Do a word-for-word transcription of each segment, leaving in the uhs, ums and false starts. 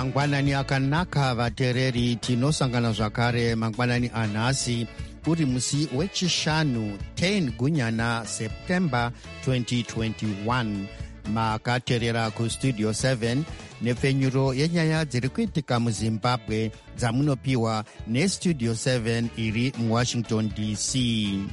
mangwanani akanaka vateereri, tinosangana zvakare mangwanani anhasi uri musi wechishanu ten gunyana September twenty twenty-one. Makateerera kustudio seven nepfenyuro yenyaya dziri kuitika muzimbabwe dzamunopiwa nestudio seven iri muwashington D C.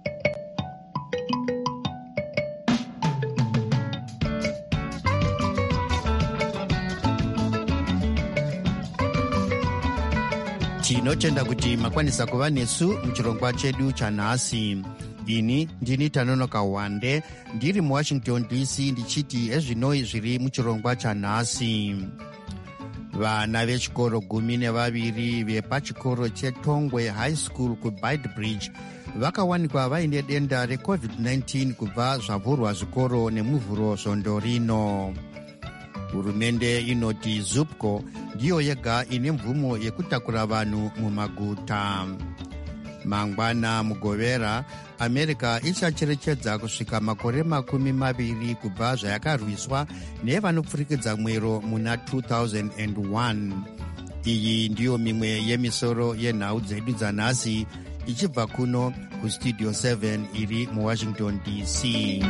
Tinotenda kuti makwanisa kuva nesu muchirongwa chedu chanhasi. Ini ndini Tanonoka Wande ndiri muwashington D C ndichiti ezvinoi zviri muchirongwa chanhasi. Vana vechikoro gumi nevaviri vepachikoro cheTongwe High School kuBaitbridge vakawanikwa vaine denda recovid nineteen kubva zvavhurwa zvikoro nemuvhuro svondo rino. Hurumende inoti Zupco ndiyo yega ine mvumo yekutakura vanhu mumaguta. Mangwana mugovera, America ichacherechedza kusvika makore makumi maviri kubva zvayakarwiswa nevanopfurikidza mwero muna two thousand one. Iyi ndiyo mimwe yemisoro yenhau dzedu dzanhasi ichibva kuno kustudio seven iri muwashington D C.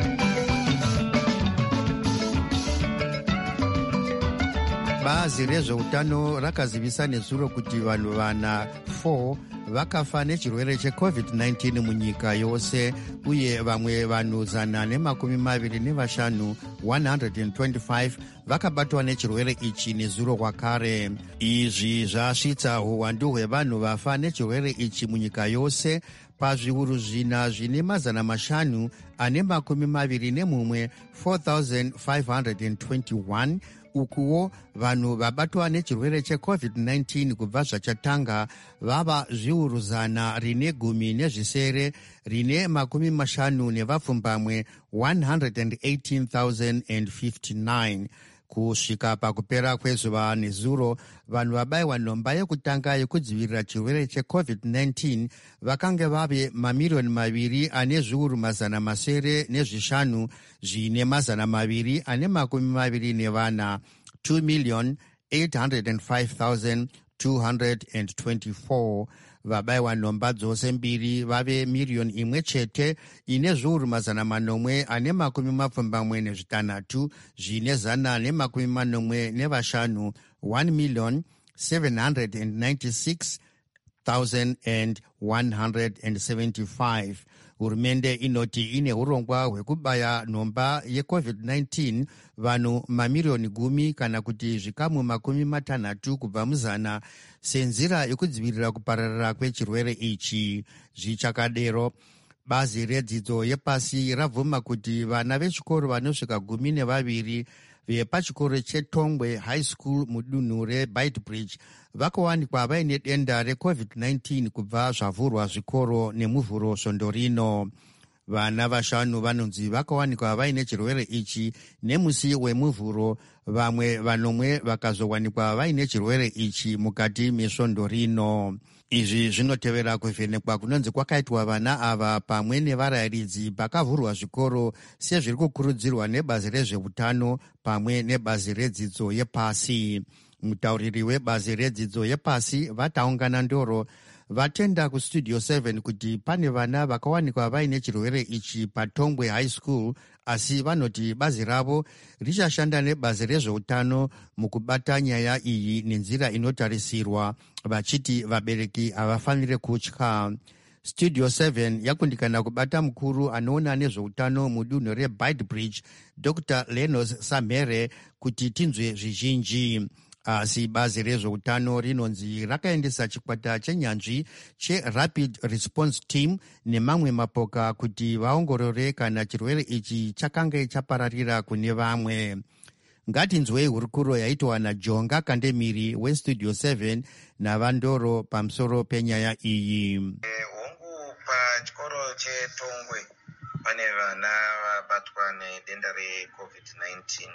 Bazi rezveutano rakazivisa nezuro kuti vanhu vana four vakafa nechirwere checovid nineteen munyika yose, uye vamwe vanhu zana nemakumi maviri nevashanu one hundred twenty-five vakabatwa nechirwere ichi nezuro kwakare. Izvi zvasvitsa uwandu hwevanhu vafa nechirwere ichi munyika yose pazviuru zvina zvine mazana mashanu ane makumi maviri nemumwe four thousand five hundred twenty-one. Ukuwo vanhu vabatwa nechirwere checovid nineteen kubva zvachatanga vava zviuru zana rine gumi nezvisere rine makumi mashanu nevapfumbamwe one hundred eighteen thousand fifty-nine. Kusvika pakupera kwezuva nezuro, vanhu vabayiwa nhomba yekutanga yekudzivirira chirwere checovid nineteen vakange vave mamiriyoni maviri ane zviuru mazana masere nezvishanu zvine mazana maviri ane makumi maviri nevana, two million eight hundred five thousand two hundred twenty-four. Vabayiwa nhomba dzose mbiri vave miriyoni imwe chete ine zviuru mazana manomwe ane makumi mapfumbamwe nezvitanhatu zvine zana nemakumi manomwe nevashanu, one million seven hundred ninety-six thousand one hundred seventy-five. Hurumende inoti ine urongwa hwekubaya nhomba yecovid nineteen vanhu mamiriyoni gumi kana kuti zvikamu makumi matanhatu kubva muzana senzira yekudzivirira kupararira kwechirwere ichi. Zvichakadero, bazi redzidzo yepasi rabvuma kuti vana vechikoro vanosvika gumi nevaviri vepachikoro cheTongwe High School mudunhu reBaitbridge vakawanikwa vaine denda recovid nineteen kubva zvavhurwa zvikoro nemuvhuro svondo rino. Vana vashanu vanonzi vakawanikwa vaine chirwere ichi nemusi wemuvhuro, vamwe vanomwe vakazowanikwa vaine chirwere ichi mukati mesvondo rino. Izvi zvinotevera kuvhenekwa kunonzi kwakaitwa vana ava pamwe nevarayiridzi pakavhurwa zvikoro sezviri kukurudzirwa nebazi rezveutano pamwe nebazi redzidzo yepasi. Mutauriri webazi redzidzo yepasi vataungana ndoro vatenda kustudio seven kuti pane vana vakawanikwa vaine chirwere ichi paTongwe High School, asi vanoti bazi ravo richashanda nebazi rezveutano mukubata nyaya iyi nenzira inotarisirwa, vachiti vabereki havafanire kutya. Studio seven yakundikana kubata mukuru anoona nezveutano mudunhu reBaitbridge, Doctor Lenos Samhere, kuti tinzwe zvizhinji. Asi bazi rezveutano rinonzi rakaendesa chikwata chenyanzvi cheRapid Response Team nemamwe mapoka kuti vaongorore kana chirwere ichi chakange chapararira kune vamwe. Ngatinzwei hurukuro yaitwa naJonga Kandemiri westudio seven navandoro pamusoro penyaya iyi. Hongu pachikoro cheTongwe pane vana vabatwa nedenda recovid nineteen,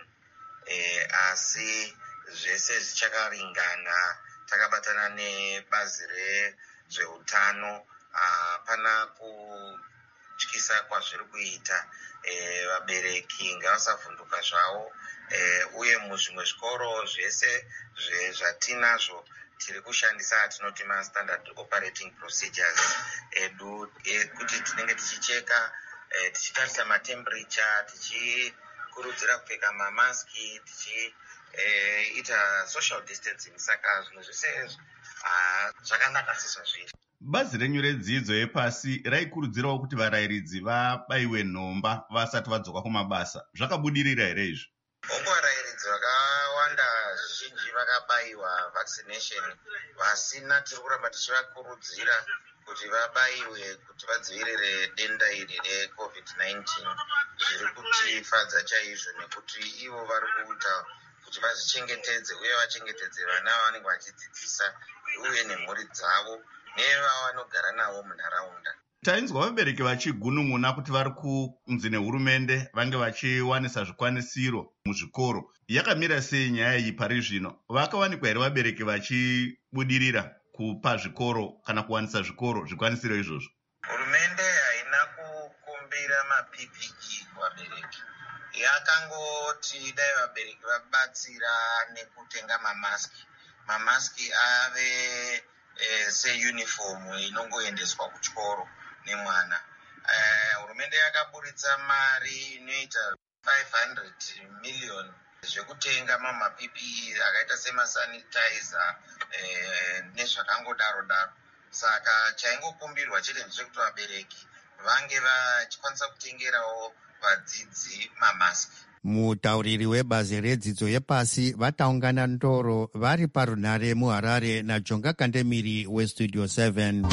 eh, asi zvese zvichakaringana. Takabatana nebazi rezveutano, hapana kutyisa kwazviri kuita e, vabereki ngavasavhunduka zvavo e, uye muzvimwe zvikoro zvese zvatinazvo tiri kushandisa atinoti ma-standard operating procedures edu ekuti tinenge tichicheka e, tichitarisa matemperature, tichikurudzira kupfeka mamaski, tichiita e, social distancing. Saka zvinhu zvese zvakanaka sezvazviri. Bazi renyu redzidzo yepasi raikurudzirawo kuti varayiridzi vabayiwe nhomba vasati vadzoka kumabasa. Zvakabudirira here izvi? Hongu varayiridzi vakawanda zvizhinji vakabayiwa vaccination, vasina tiri kuramba tichivakurudzira kuti vabayiwe kuti vadzivirire denda iri recovid nineteen. Zviri kutifadza chaizvo nekuti ivo vari kuita kuti vazvichengetedze uye vachengetedze vana vavanenge vachidzidzisa uye nemhuri dzavo nevavanogara navo munharaunda. Tainzwa vabereki vachigunun'una kuti vari kunzi nehurumende vange vachiwanisa zvikwanisiro muzvikoro. Yakamira sei nyaya iyi pari zvino? Vakawanikwa here vabereki vachibudirira kupa zvikoro kana kuwanisa zvikoro zvikwanisiro izvozvo? Hurumende haina kukumbira ma-P P E kuvabereki. Yakangoti dai vabereki vabatsira nekutenga mamaski. Mamaski ave e, seuniform inongoendeswa kuchikoro nemwana. Uh, hurumende yakaburitsa mari inoita five hundred million zvekutenga mama-P P E akaita semasanitizer eh, nezvakangodaro daro. Saka chaingokumbirwa chete ndechekuti vabereki vange vachikwanisa kutengerawo vadzidzi mamaski. Mutauriri webazi redzidzo yepasi vataungana ndoro vari parunhare muHarare naJonga Kandemiri weStudio seven.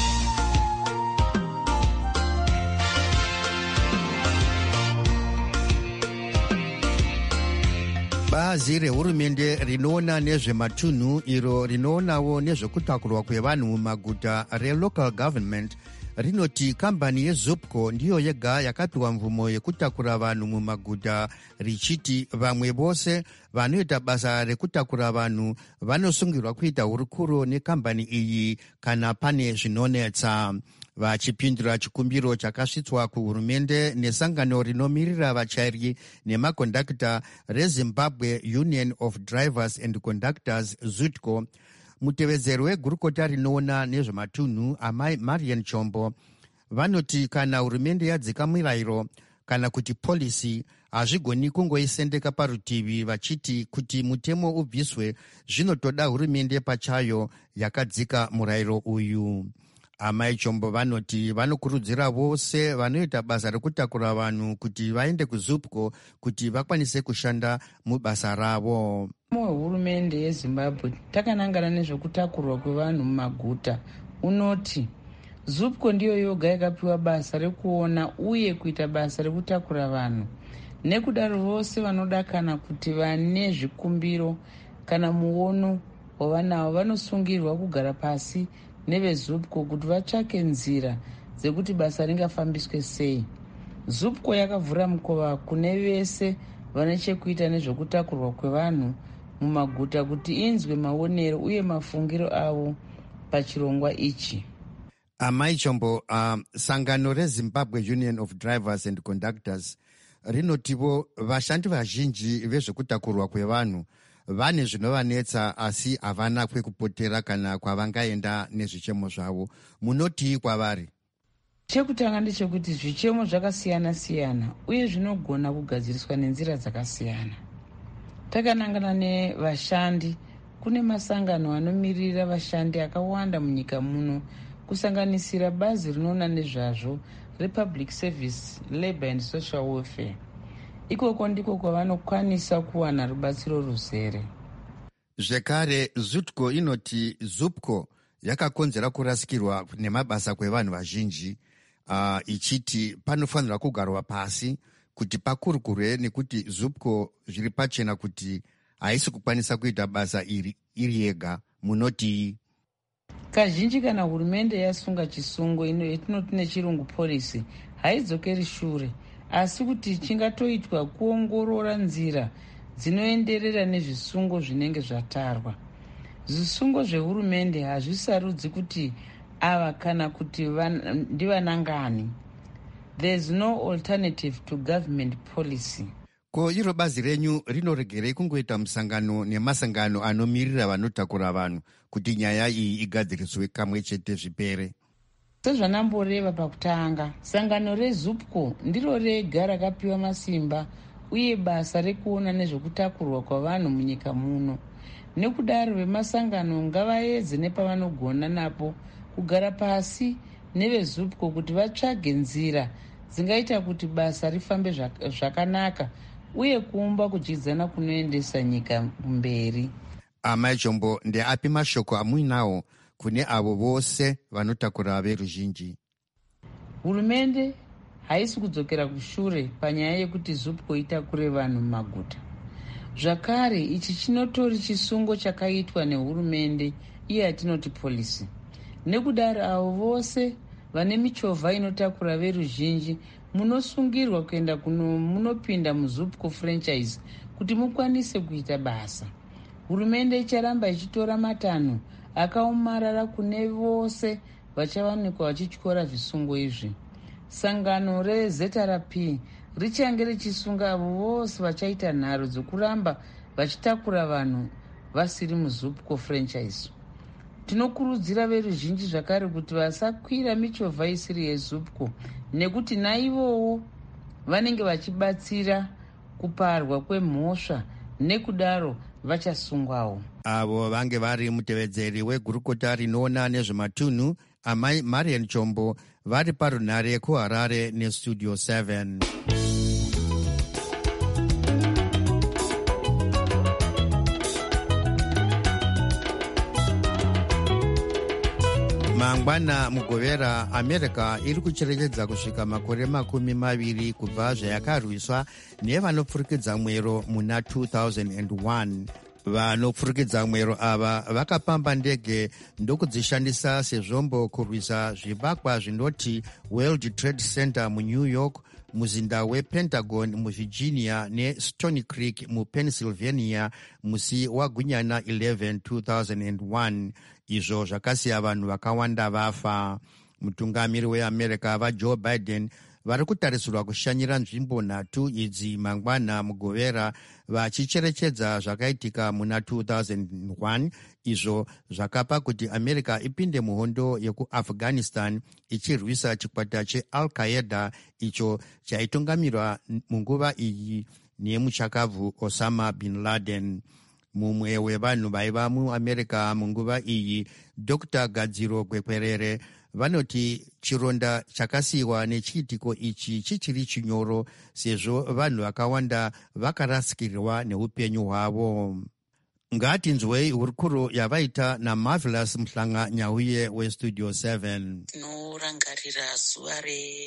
Bazi rehurumende rinoona nezvematunhu iro rinoonawo nezvekutakurwa kwevanhu mumaguta relocal government rinoti kambani yeZupco ndiyo yega yakapiwa mvumo yekutakura vanhu mumaguta, richiti vamwe vose vanoita basa rekutakura vanhu vanosungirwa kuita hurukuro nekambani iyi kana pane zvinonetsa. Vachipindura chikumbiro chakasvitswa kuhurumende nesangano rinomirira vachairi nemakondakta reZimbabwe Union of Drivers and Conductors ZUTCO, mutevedzeri wegurukota rinoona nezvematunhu amai Marian Chombo vanoti kana hurumende yadzika mirayiro kana kuti polisi hazvigoni kungoisendeka parutivi vachiti kuti mutemo ubviswe, zvinotoda hurumende pachayo yakadzika murayiro uyu. Amai Chombo vanoti vanokurudzira vose vanoita basa rekutakura vanhu kuti vaende kuZupco kuti vakwanise kushanda mubasa ravo. Hurumende yeZimbabwe takanangana nezvekutakurwa kwevanhu mumaguta unoti Zupco ndiyo yoga yakapiwa basa rekuona uye kuita basa rekutakura vanhu. Nekudaro vose vanoda kana kuti vane zvikumbiro kana muono wavanawo vanosungirwa kugara pasi neveZupco kuti vatsvake nzira dzekuti basa ringafambiswe sei. Zupco yakavhura mukova kune vese vane chekuita nezvekutakurwa kwevanhu mumaguta kuti inzwe maonero uye mafungiro avo pachirongwa ichi. Amai Chombo, uh, sangano reZimbabwe Union of Drivers and Conductors rinotivo vashandi vazhinji vezvekutakurwa kwevanhu vane zvinovanetsa asi havana kwekupotera kana kwavangaenda nezvichemo zvavo. Munoti kwavari? Chekutanga ndechekuti zvichemo zvakasiyana siyana uye zvinogona kugadziriswa nenzira dzakasiyana. Takanangana nevashandi, kune masangano anomirira vashandi akawanda munyika muno, kusanganisira bazi rinoona nezvazvo Republic Service Labour and Social Welfare. Ikoko ndiko kwavanokwanisa kuwana rubatsiro ruzere. Zvekare ZUTCO inoti Zupco yakakonzera kurasikirwa nemabasa kwevanhu vazhinji, uh, ichiti panofanirwa kugarwa pasi kuti pakurukurwe nekuti Zupco zviri pachena kuti haisi kukwanisa kuita basa iri iri yega. Munoti kazhinji kana hurumende yasunga chisungo ino yetinoti nechirungu policy haidzokeri shure, asi kuti chingatoitwa kuongorora nzira dzinoenderera nezvisungo zvinenge zvatarwa. Zvisungo zvehurumende hazvisarudzi kuti ava kana kuti van, ndivanangani. There's no alternative to government policy. Ko iro bazi renyu rinoregerei kungoita musangano nemasangano anomirira vanotakura vanhu kuti nyaya iyi igadziriswe kamwe chete zvipere? Sezvanamboreva pakutanga, sangano rezupco ndiro rega rakapiwa masimba uye basa rekuona nezvekutakurwa kwavanhu munyika muno. Nekudaro vemasangano ngavaedze nepavanogona napo kugara pasi nevezupco kuti vatsvage nzira dzingaita kuti basa rifambe zvakanaka uye kuumba kudyidzana kunoendesa nyika mberi. Amai Chombo, ndeapi mashoko amuinawo kune avo vose vanotakura veruzhinji? Hurumende haisi kudzokera kushure panyaya yekuti zupco itakure vanhu mumaguta. Zvakare, ichi chinotori chisungo chakaitwa nehurumende iye yatinoti polisi. Nekudaro avo vose vane michovha inotakura veruzhinji munosungirwa kuenda kuno munopinda muzupco franchise kuti mukwanise kuita basa. Hurumende icharamba ichitora matanho akaomarara kune vose vachawanikwa vachityora zvisungo izvi. Sangano reZ R P richange richisunga avo vose vachaita nharo dzokuramba vachitakura vanhu vasiri muzupco franchise. Tinokurudzira veruzhinji zvakare kuti vasakwira michovha isiri yezupco nekuti naivowo vanenge vachibatsira kuparwa kwemhosva, nekudaro vachasungwawo. Avo vange vari mutevedzeri wegurukota rinoona nezvematunhu amai Marian Chombo vari parunhare kuHarare nestudio seven. Mangwana mugovera, America iri kucherechedza kusvika makore makumi maviri kubva zvayakarwiswa nevanopfurikidza mwero muna two thousand one. Vanopfurikidza mwero ava vakapamba ndege ndokudzishandisa sezvombo kurwisa zvivakwa zvinoti World Trade Center muNew York, muzinda wePentagon muVirginia neStony Creek muPennsylvania musi wagunyana eleven two thousand one. Izvo zvakasiya vanhu vakawanda vafa. Mutungamiri weAmerica vaJoe Biden vari kutarisirwa kushanyira nzvimbo nhatu idzi mangwana mugovera vachicherechedza zvakaitika muna two thousand one, izvo zvakapa kuti America ipinde muhondo yekuAfghanistan ichirwisa chikwata cheAl-Qaeda icho chaitungamirwa munguva iyi nemuchakavhu Osama bin Laden. Mumwe wevanhu vaiva muAmerica munguva iyi, Doctor Gadziro Gwekwerere, vanoti chironda chakasiyiwa nechiitiko ichi chichiri chinyoro sezvo vanhu vakawanda vakarasikirwa neupenyu hwavo. Ngatinzwei hurukuro yavaita naMarvelous Mhlanga Nyauye westudio seven. Tinorangarira zuva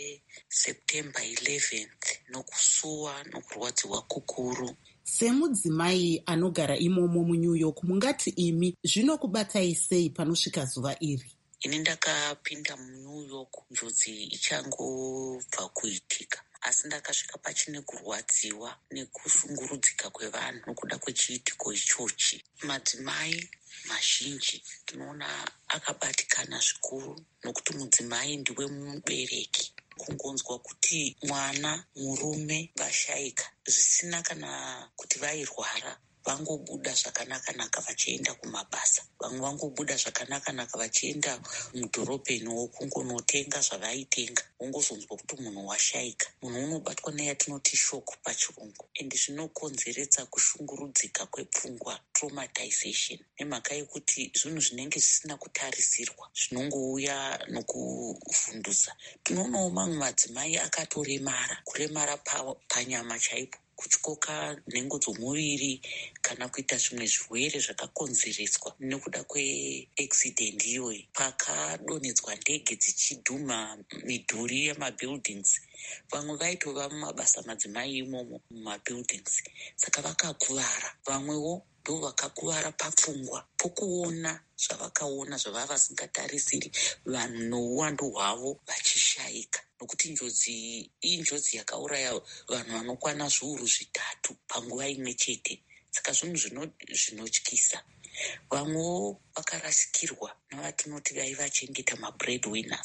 reSeptember eleventh nokusuwa nokurwadziwa kukuru. Semudzimai anogara imomo muNew York, mungati imi zvinokubatai sei panosvika zuva iri? Ini ndakapinda muNew York njodzi ichangobva kuitika, asi ndakasvika pachine kurwadziwa nekushungurudzika kwevanhu nokuda kwechiitiko ichochi. Madzimai mazhinji tinoona akabatikana zvikuru nokuti mudzimai ndiwe mubereki. Kungonzwa kuti mwana murume vashayika zvisina kana kuti vairwara, vangobuda zvakanaka-naka vachienda kumabasa. Vamwe vangobuda zvakanaka-naka vachienda mudhorobheni wokungonotenga zvavaitenga, wongozonzwa kuti munhu washayika. Munhu unobatwa neyatinoti shoko pachirungu, endi zvinokonzeredza kushungurudzika kwepfungwa, traumatization, nemhaka yekuti zvinhu zvinenge zvisina kutarisirwa zvinongouya nokuvhundutsa. Tinoonawo mamwe madzimai akatoremara, kuremara pa, panyama chaipo, kutyoka nhengo dzomuviri kana kuita zvimwe zvirwere zvakakonzereswa nekuda kweaccident iyoyi. Pakadonhedzwa ndege dzichidhuma midhuri yemabuildings, vamwe vaitova mumabasa madzimai imomo mumabuildings, saka vakakuvara. Vamwewo ndo vakakuvara papfungwa pokuona zvavakaona zvavava vasingatarisiri, vanhu nouwandu hwavo vachishayika. Nokuti njodzi iyi njodzi yakauraya vanhu vanokwana zviuru zvitatu panguva imwe chete, saka zvinhu zvinotyisa. Vamwewo vakarasikirwa navatinoti vaivachengeta mabreadwinners.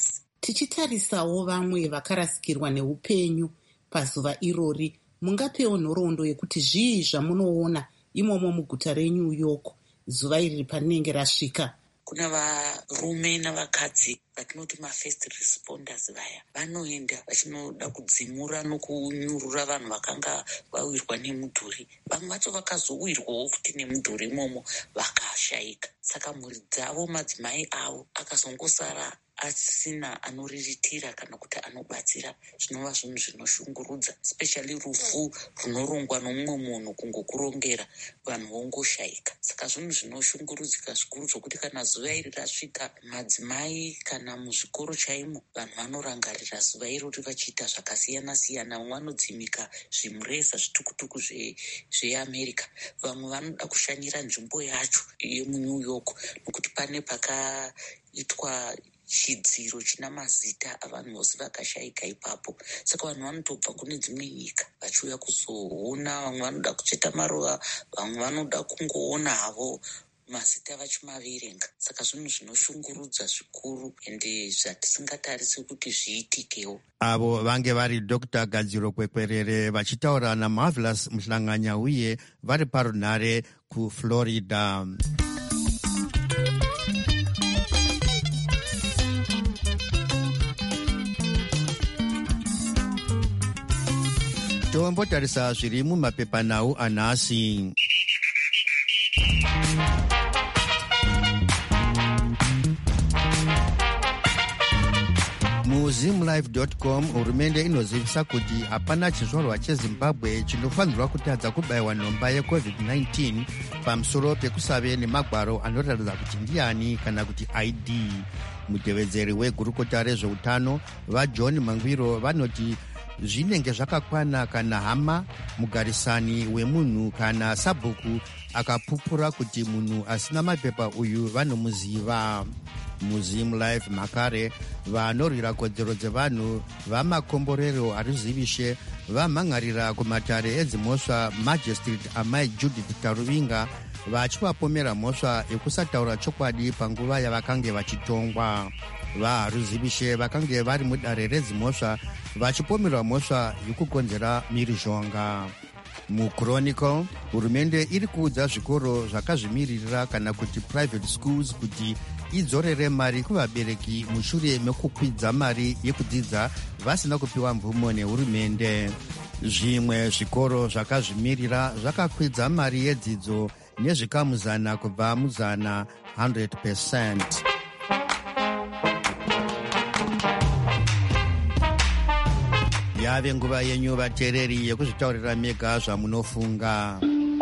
Tichitarisawo vamwe vakarasikirwa neupenyu pazuva irori, mungapewo nhoroondo yekuti zvii zvamunoona imomo muguta reNew York zuva iri parinenge rasvika? Kuna varume navakadzi vatinoti mafirst responders vaya vanoenda vachinoda kudzimura nokunyurura vanhu vakanga vawirwa nemudhuri. Vamwe vacho vakazowirwawo futi nemudhuri imomo vakashayika. Saka mhuri dzavo, madzimai avo akazongosara asina anoriritira kana kuti anobatsira. Zvinova zvinhu zvinoshungurudza, especially rufu runorongwa nomumwe munhu kungokurongera, vanhu vongoshayika. Saka zvinhu zvinoshungurudzika zvikuru zvokuti kana zuva iri rasvika, madzimai kana muzvikoro chaimo vanhu vanorangarira zuva irori vachiita zvakasiyana siyana. Vamwe vanodzimika zvimureza zvitukutuku zveamerica, vamwe vanoda kushanyira nzvimbo yacho yemuNew York nokuti pane pakaitwa chidziro china mazita avanhu vose vakashayika ipapo. Saka vanhu vanotobva kune dzimwe nyika vachiuya kuzoona. Vamwe vanoda kucheta maruva, vamwe vanoda kungoona havo mazita vachimaverenga. Saka zvinhu zvinoshungurudza zvikuru ende zvatisingatarisi kuti zviitikewo. Avo vange vari Doctor Gadziro Kwekwerere vachitaura naMarvelous Muhlanganya uye vari parunhare kuFlorida. Tombotarisa zviri mumapepanhau anhasi. muzimlife dot com hurumende inozivisa kuti hapana chizvarwa cheZimbabwe chinofanirwa kutadza kubayiwa nhomba yecovid nineteen pamusoro pekusave nemagwaro anoratidza kuti ndiani kana kuti I D. Mutevedzeri wegurukota rezveutano vaJohn Mangwiro vanoti zvinenge zvakakwana kana hama, mugarisani wemunhu kana sabhuku akapupura kuti munhu asina mapepa uyu vanomuziva. MuZimLife makare vanorwira kodzero dzevanhu vamakomborero arizivishe vamhangarira kumatare edzimhosva Magistrate amai Judith Taruvinga vachivapomera mhosva yekusataura chokwadi panguva yavakange vachitongwa. VaHaruzivishe vakange vari mudare redzimhosva vachipomerwa mhosva yekukonzera mhirizhonga. MuChronicle hurumende iri kuudza zvikoro zvakazvimiririra kana kuti private schools kuti idzorere mari kuvabereki mushure mekukwidza mari yekudzidza vasina kupiwa mvumo nehurumende. Zvimwe zvikoro zvakazvimirira zvakakwidza mari yedzidzo nezvikamuzana kubva muzana one hundred percent. Yave nguva yenyu vateereri yekuzvitaurira mega zvamunofunga.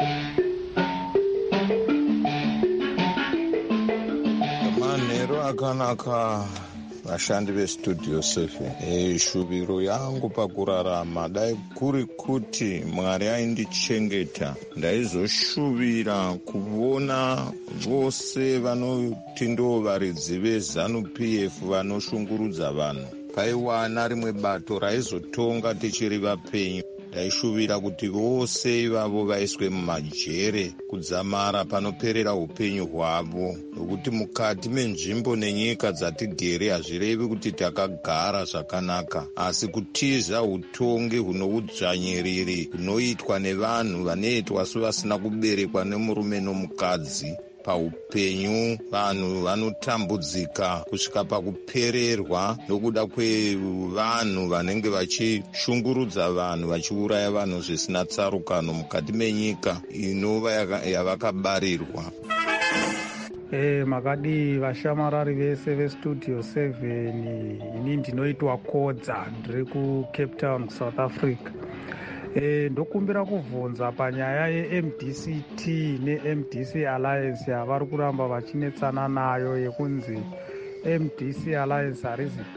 Manheru akanaka vashandi vestudio seven. E, shuviro yangu pakurarama dai kuri kuti Mwari aindichengeta ndaizoshuvira kuona vose vanoti ndo varidzi veZanu-P F vanoshungurudza vanhu. Paiwana rimwe bato raizotonga tichiri vapenyu. Ndaishuvira kuti vose ivavo vaiswe mumajere kudzamara panoperera upenyu hwavo, nokuti mukati menzvimbo nenyika dzatigere hazvirevi kuti takagara zvakanaka, asi kutiza utongi hunoudzvanyiriri hunoitwa nevanhu vanoitwa sevasina kuberekwa nemurume nomukadzi. Paupenyu vanhu vanotambudzika kusvika pakupererwa nokuda kwevanhu vanenge vachishungurudza vanhu vachiuraya vanhu zvisina tsarukano mukati menyika inova yavakabarirwa. E, makadi vashamarari vese vestudio seven. Ini ndinoitwa Kodza, ndiri kuCape Town kuSouth Africa. E, ndokumbira kubvunza panyaya yeM D C T neM D C Alliance yavari kuramba vachinetsana nayo yekunzi M D C Alliance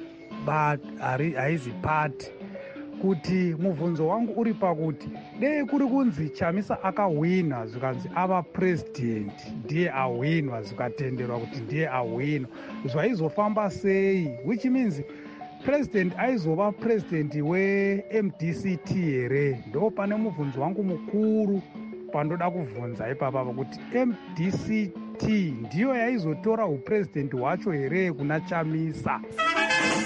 haizi pati, kuti mubvunzo wangu uri pakuti dei kuri kunzi Chamisa akahwinwa zvikanzi ava president ndiye ahwinwa zvikatenderwa kuti ndiye ahwinwa, zvaizofamba sei? Which means president aizova president weM D C T here? Ndo pane mubvunzo wangu mukuru pandoda kubvunza ipapa kuti M D C T ndiyo yaizotora upresident hwacho here kuna Chamisa?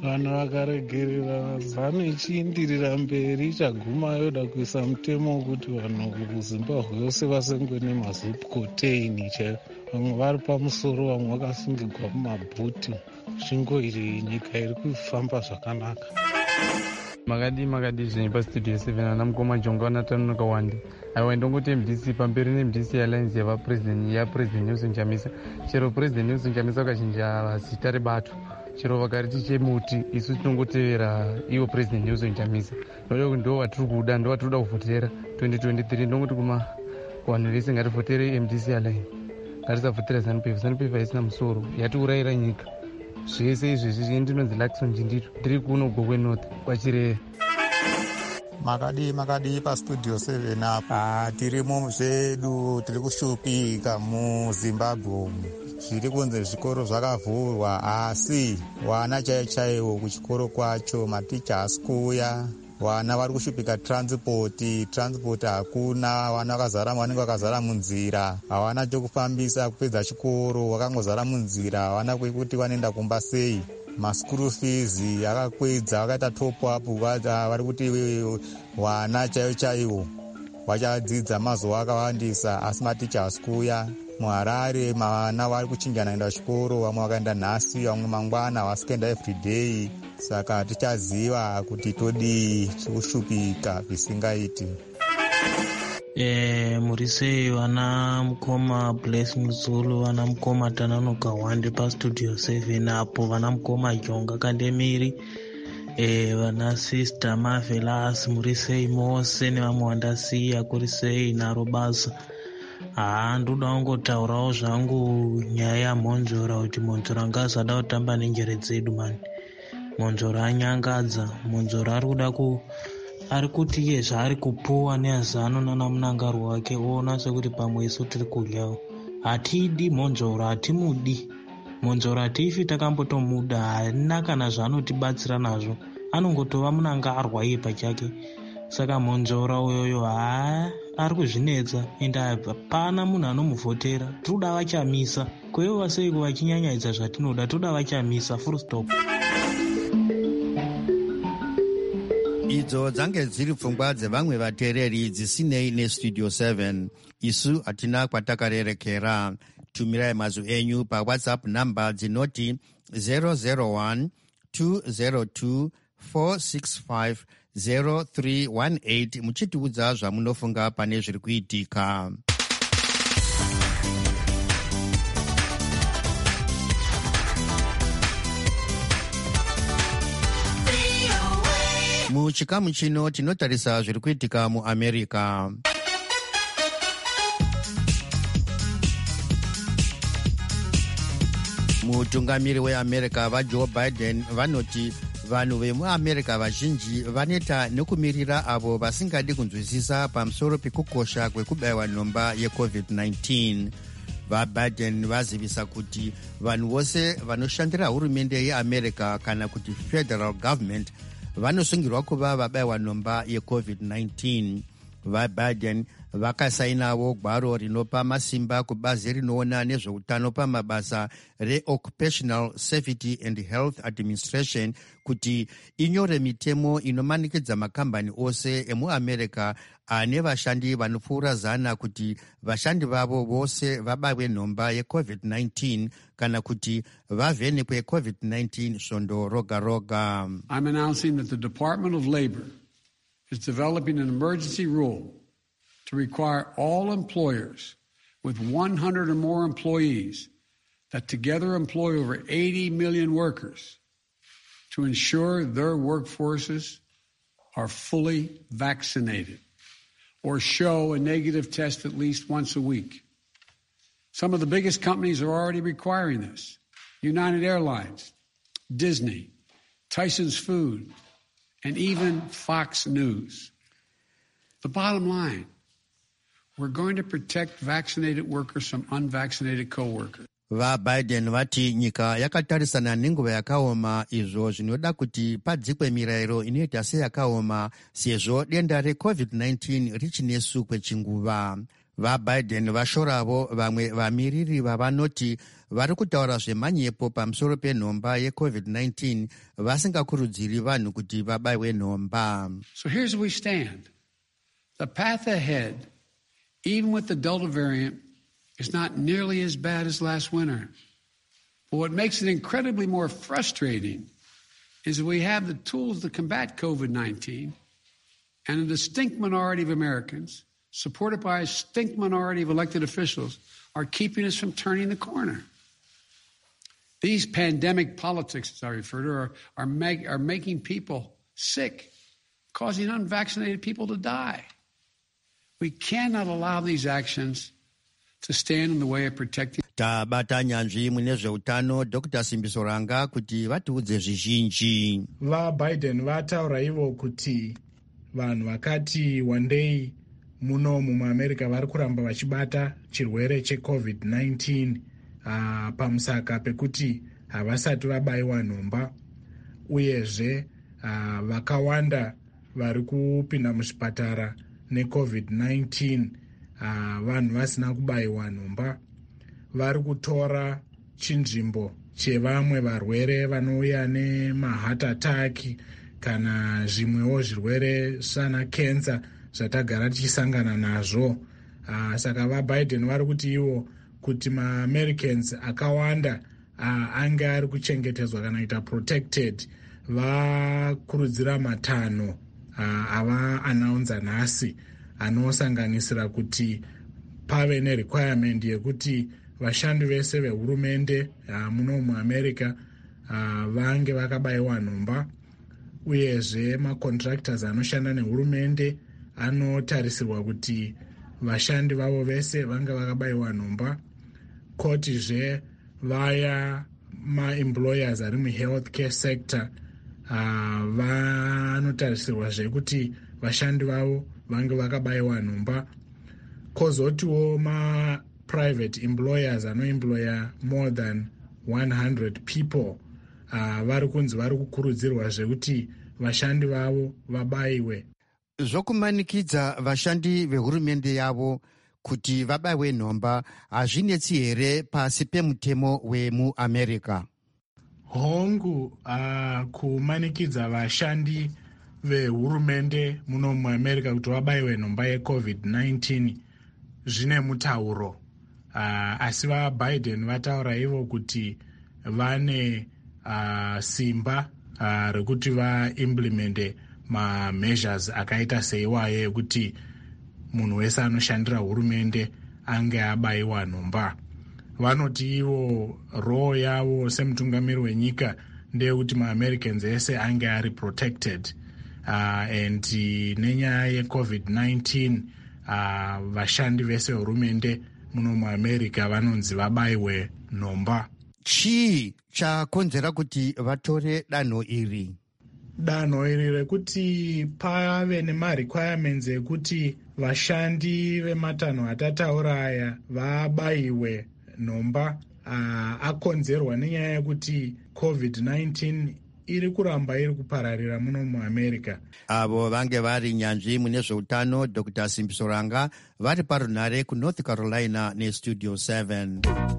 vanhu vakaregerera zanu ichiindirira mberi ichaguma yoda kuisa mutemo wekuti vanhu kuzimbabwe yose vasengwe nemazipkoteini chaivo. Vamwe vari pamusoro, vamwe vakasungigwa mumabhuti. Svingo iri nyika iri kufamba zvakanaka. makadi makadi zvinyi pastudio seven ana mukoma jonga vanatanonoka wande aiwa ndongoti M D C pamberi ne M D C alliance yavapresident yapresident Nelson Chamisa. Chero president Nelson Chamisa vakachinja zita rebato, chero vakariti chemuti, isu tinongotevera iwo president Nelson Chamisa. Ndoda ndo vatiri kuda, ndo vatiri kuda kuvhotera twenty twenty-three. ndongoti kuma vanhu vese ngativhotere M D C alliance, ngatisavhotera ZANU-P F. ZANU-P F haisina musoro, yatiurayira nyika. Zvese izvezvi zvini ndinonzi Lakson Chindito, ndiri kuno Gokwe North kwaChirehe. makadi makadi pastudio seven apa tirimo zvedu tiri kushupika muZimbabwe. Zviri kunze zvikoro zvakavhurwa, asi vana chaivo chaivo kuchikoro kwacho maticha hasi kuuya. Vana vari kushupika transport, transport hakuna, vana vakazara, vanenge vakazara munzira, havana chokufambisa kupedza chikoro, vakangozara munzira, havana kwekuti vanoenda kumba sei. Maskuru fees akakwedza, vakaita top up, vari kuti vana chaivo chaivo vachadzidza mazuva akawandisa, asi maticha hasi kuuya. muHarare vana vari kuchinjana kuenda kuchikoro, vamwe vakaenda nhasi, vamwe mangwana, havasi kuenda everyday. Saka tichaziva kuti todii, tikushupika zvisingaiti. E, muri sei vana mukoma Blessing Zulu, vana mukoma Tananoka Wande pastudio seven apo, vana mukoma Jonga Kandemiri, e, vana sister Marvelous, muri sei mose nevamwe vandasiya, kuri sei naro basa. haa ndoda kungotaurawo zvangu nyaya yaMonzora, kuti Monzora ngazada kutamba nenjere dzedu mani. Monzora anyangadza, Monzora ari kuda ku ari kuti iye zvaari kupuwa neazano nana munangaro wake oona sekuti pamwe isu tiri kudyawo. Hatidi Monzora, hatimudi Monzora, hatifi takambotomuda, haana kana zvaanotibatsira nazvo, anongotova munangarwa iye pachake. Saka Monzora uyoyo haa ari kuzvinetsa, ende hapana munhu anomuvhotera. Toda vachamisa, kwevo vaseiko vachinyanyaidza zvatinoda, toda vachamisa, full stop. Idzo dzange dziri pfungwa dzevamwe vateereri dzisinei nestudio seven. Isu hatina kwatakarerekera. Tumirai mazwi enyu paWhatsApp namba dzinoti zero zero one two zero two four six five zero three one eight muchitiudza zvamunofunga pane zviri kuitika. Muchikamu chino tinotarisa zviri kuitika muAmerica. Mutungamiri weAmerica vaJoe Biden vanoti vanhu vemuAmerica vazhinji vaneta nekumirira avo vasingadi kunzwisisa pamusoro pekukosha kwekubayiwa nhomba yecovid nineteen. VaBiden vazivisa kuti vanhu vose vanoshandira hurumende yeAmerica kana kuti federal government vanosungirwa kuva vabayiwa nhomba yecovid nineteen. VaBiden vakasainawo gwaro rinopa masimba kubazi rinoona nezveutano pamabasa reOccupational Safety and Health Administration kuti inyore mitemo inomanikidza makambani ose emuAmerica ane vashandi vanopfuura zana kuti vashandi vavo vose vabayiwe nhomba yecovid nineteen kana kuti vavhenekwe covid nineteen svondo roga roga. I'm announcing that the Department of Labor is developing an emergency rule to require all employers with one hundred or more employees that together employ over eighty million workers to ensure their workforces are fully vaccinated or show a negative test at least once a week. Some of the biggest companies are already requiring this. United Airlines, Disney, Tyson's Food, and even Fox News. The bottom line, we're going to protect vaccinated workers from unvaccinated co-workers. VaBiden vati nyika yakatarisana nenguva yakaoma, izvo zvinoda kuti padzikwe mirayiro inoita seyakaoma sezvo denda recovid nineteen richinesu kwechinguva. vaBiden vashoravo vamwe vamiriri vavanoti vari kutaura zvemanyepo pamusoro penhomba yecovid nineteen vasingakurudziri vanhu kuti vabayiwe nhomba. So here's where we stand. The path ahead, even with the Delta variant, is not nearly as bad as last winter. But what makes it incredibly more frustrating is that we have the tools to combat COVID nineteen, and a distinct minority of Americans, supported by a distinct minority of elected officials, are keeping us from turning the corner. These pandemic politics, as I refer to, are, are, make, are making people sick, causing unvaccinated people to die. We cannot allow these actions to stand in the way of protecting. Tabata nyanzvi mune zveutano Doctor Simbiso Ranga kuti vatiudze zvizhinji. VaBiden vataura ivo kuti vanhu vakati wandei muno muAmerica vari kuramba vachibata chirwere checovid nineteen uh, pamusaka pekuti havasati vabayiwa nhomba, uyezve uh, vakawanda vari kupinda muzvipatara necovid nineteen uh, vanhu vasina kubayiwa nhomba. Vari kutora chinzvimbo chevamwe varwere vanouya nemaheart attack kana zvimwewo zvirwere sana cancer zvatagara tichisangana nazvo. Uh, saka vaBiden vari kuti ivo kuti maAmericans akawanda uh, ange ari kuchengetedzwa kana kuita protected. Vakurudzira matanho uh, ava anaunza nhasi anosanganisira kuti pave nerequirement yekuti vashandi vese vehurumende uh, muno muAmerica uh, vange vakabayiwa nhomba, uyezve macontractors anoshanda nehurumende anotarisirwa kuti vashandi vavo vese vange vakabayiwa nhomba. Kotizve vaya maemployers ari muhealthcare sector uh, vanotarisirwazve kuti vashandi vavo vange vakabayiwa nhomba. Kozotiwo ma private employers anoemploya more than one hundred people uh, vari kunzi vari kukurudzirwa zvekuti vashandi vavo vabayiwe. Zvokumanikidza vashandi vehurumende yavo kuti vabayiwe nhomba hazvinetsi here pasi pemutemo wemuAmerica? Hongu uh, kumanikidza vashandi vehurumende muno muAmerica kuti vabayiwe nhomba yecovid nineteen zvine mutauro. Uh, asi vaBiden vataura ivo kuti vane uh, simba uh, rekuti vaimplemente mameasures akaita seiwaye ekuti munhu wese anoshandira hurumende ange abayiwa nhomba. Vanoti ivo role yavo semutungamiri wenyika ndeyekuti maAmericans ese ange ari protected. Uh, and uh, nenyaya yecovid nineteen uh, vashandi vese vehurumende muno muAmerica vanonzi vabayiwe nhomba. Chii chakonzera kuti vatore danho iri? Danho iri rekuti pave nemarequirements ekuti vashandi vematanho atataura aya vabayiwe nhomba uh, akonzerwa nenyaya yekuti covid nineteen iri kuramba iri kupararira muno muAmerica. Avo vange vari nyanzvi mune zveutano Doctor Simbiso Ranga vari parunhare kuNorth Carolina neStudio seven.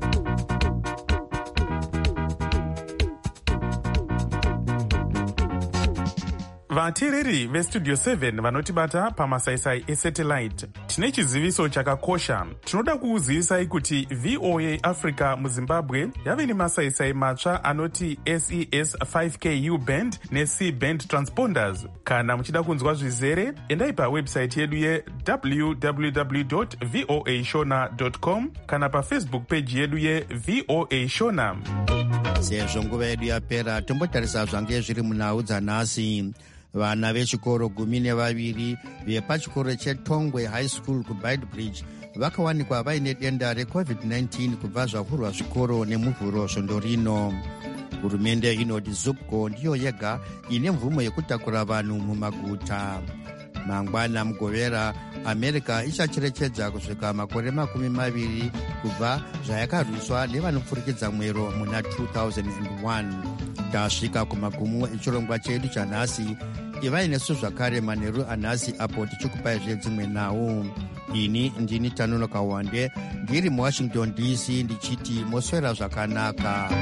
vateereri vestudio seven vanotibata pamasaisai esatellite, tine chiziviso chakakosha. Tinoda kukuzivisai kuti V O A Africa muZimbabwe yave nemasaisai matsva anoti S E S five K U band neC band transponders. Kana muchida kunzwa zvizere, endai pawebsite yedu ye w w w dot voa shona dot com kana pafacebook page yedu ye V O A Shona. Sezvo nguva yedu yapera, tombotarisa zvange zviri munhau dzanhasi. Vana vechikoro gumi nevaviri vepachikoro cheTongwe High School kuBidebridge vakawanikwa vaine denda recovid nineteen kubva zvavhurwa zvikoro nemuvhuro svondo rino. Hurumende inoti Zupco ndiyo yega ine mvumo yekutakura vanhu mumaguta. Mangwana mugovera, America ichacherechedza kusvika makore makumi maviri kubva zvayakarwiswa nevanopfurikidza mwero muna two thousand one. Tasvika kumagumo echirongwa chedu chanhasi. Ivai nesu zvakare manheru anhasi apo tichikupai zvedzimwe nhau. ini ndini Tanonoka Wande ndiri muwashington D C ndichiti moswera zvakanaka.